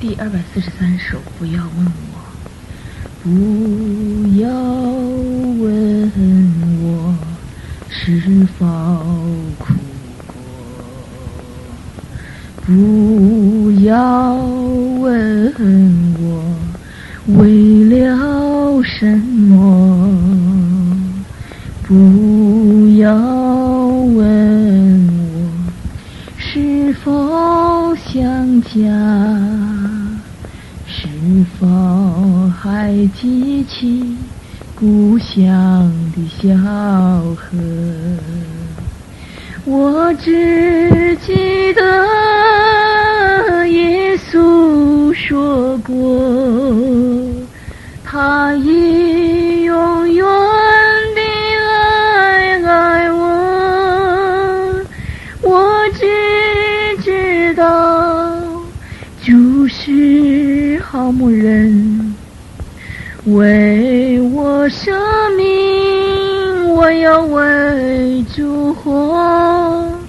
第243首，不要问我，不要问我是否哭过，不要问我为了什么，不要问我是否想家，是否还记起故乡的小河。我只记得耶稣说过，他已永远的爱我。我只知道主是好牧人，为我舍命，我要为主活。